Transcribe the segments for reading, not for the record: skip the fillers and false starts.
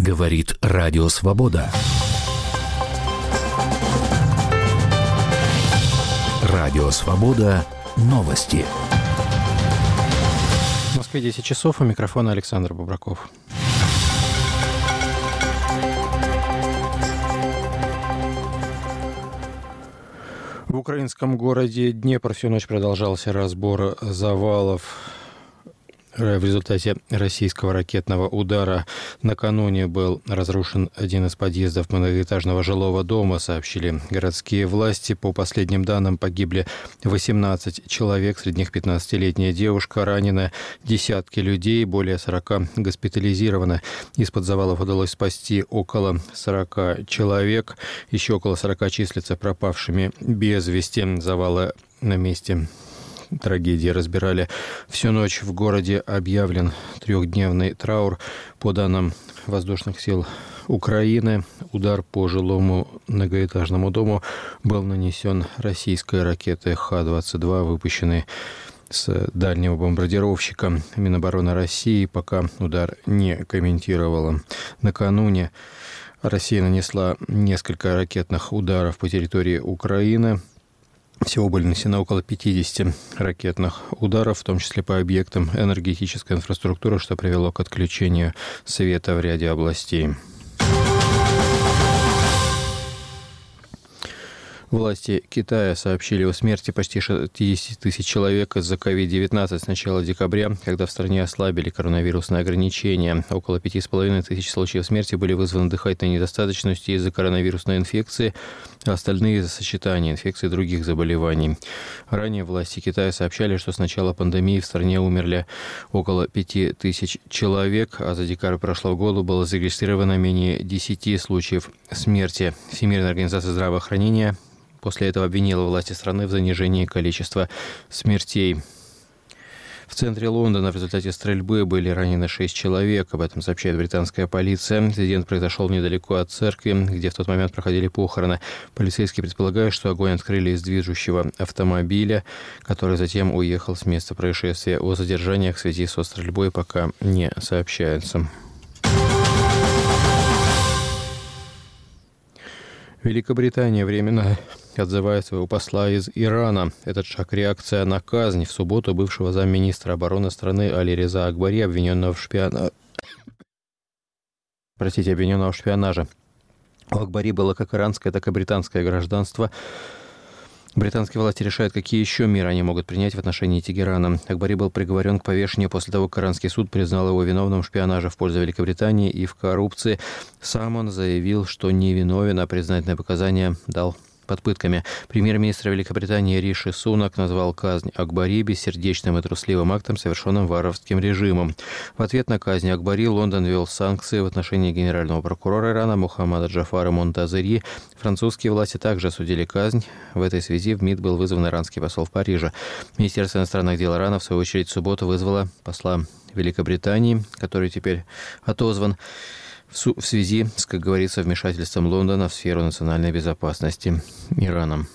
Говорит Радио Свобода. Радио Свобода. Новости. В Москве 10 часов. У микрофона Александр Бобраков. В украинском городе Днепр всю ночь продолжался разбор завалов. В результате российского ракетного удара накануне был разрушен один из подъездов многоэтажного жилого дома, сообщили городские власти. По последним данным, погибли 18 человек, среди них 15-летняя девушка, ранены десятки людей, более 40 госпитализированы. Из-под завалов удалось спасти около 40 человек, еще около 40 числятся пропавшими без вести. Завалы на месте трагедии разбирали всю ночь. В городе объявлен трехдневный траур. По данным воздушных сил Украины, удар по жилому многоэтажному дому был нанесен российской ракетой Х-22, выпущенной с дальнего бомбардировщика. Минобороны России пока удар не комментировала. Накануне Россия нанесла несколько ракетных ударов по территории Украины. Всего были нанесено около 50 ракетных ударов, в том числе по объектам энергетической инфраструктуры, что привело к отключению света в ряде областей. Власти Китая сообщили о смерти почти 60 тысяч человек из-за COVID-19 с начала декабря, когда в стране ослабили коронавирусные ограничения. Около 5,5 тысяч случаев смерти были вызваны дыхательной недостаточностью из-за коронавирусной инфекции, а остальные из-за сочетания инфекций и других заболеваний. Ранее власти Китая сообщали, что с начала пандемии в стране умерли около 5 тысяч человек, а за декабрь прошлого года было зарегистрировано менее 10 случаев смерти. Всемирная организация здравоохранения после этого обвинила власти страны в занижении количества смертей. В центре Лондона в результате стрельбы были ранены 6 человек. Об этом сообщает британская полиция. Инцидент произошел недалеко от церкви, где в тот момент проходили похороны. Полицейские предполагают, что огонь открыли из движущего автомобиля, который затем уехал с места происшествия. О задержаниях в связи со стрельбой пока не сообщается. Великобритания временно отзывает своего посла из Ирана. Этот шаг – реакция на казнь в субботу бывшего замминистра обороны страны Алиреза Акбари, обвиненного в шпионаже. У Акбари было как иранское, так и британское гражданство. Британские власти решают, какие еще меры они могут принять в отношении Тегерана. Акбари был приговорен к повешению после того, как иранский суд признал его виновным в шпионаже в пользу Великобритании и в коррупции. Сам он заявил, что невиновен, а признательные показания дал под пытками. Премьер-министр Великобритании Риши Сунак назвал казнь Акбари бессердечным и трусливым актом, совершенным варварским режимом. В ответ на казнь Акбари Лондон ввел санкции в отношении генерального прокурора Ирана Мухаммада Джафара Монтазери. Французские власти также осудили казнь. В этой связи в МИД был вызван иранский посол в Париже. Министерство иностранных дел Ирана, в свою очередь, в субботу вызвало посла Великобритании, который теперь отозван, в связи с, как говорится, вмешательством Лондона в сферу национальной безопасности Ирана.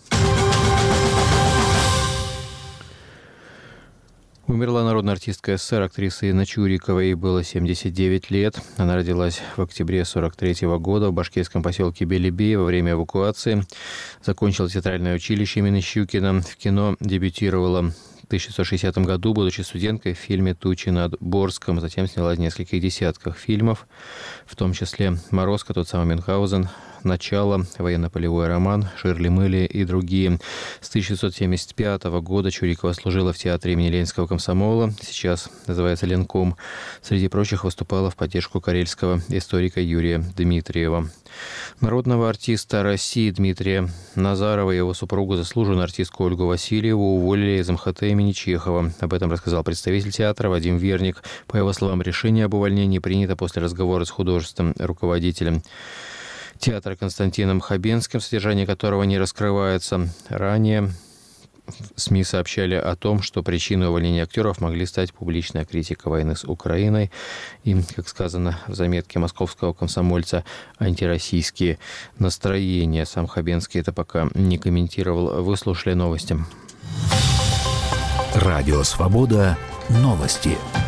Умерла народная артистка СССР, актриса Инна Чурикова. Ей было 79 лет. Она родилась в октябре 1943 года в башкирском поселке Белебей во время эвакуации. Закончила театральное училище имени Щукина. В кино дебютировала в 1960 году, будучи студенткой, в фильме «Тучи над Борском». Затем снялась в нескольких десятках фильмов, в том числе «Морозко», тот самый Мюнхгаузен, «Начало», «Военно-полевой роман», «Ширли-мырли» и другие. С 1975 года Чурикова служила в театре имени Ленинского комсомола, сейчас называется Ленком. Среди прочих выступала в поддержку карельского историка Юрия Дмитриева. Народного артиста России Дмитрия Назарова и его супругу, заслуженную артистку Ольгу Васильеву, уволили из МХТ имени Чехова. Об этом рассказал представитель театра Вадим Верник. По его словам, решение об увольнении принято после разговора с художественным руководителем театра Константином Хабенским, содержание которого не раскрывается. Ранее СМИ сообщали о том, что причиной увольнения актеров могли стать публичная критика войны с Украиной и, как сказано в заметке московского комсомольца, антироссийские настроения. Сам Хабенский это пока не комментировал. Выслушали новости. Радио «Свобода». Новости.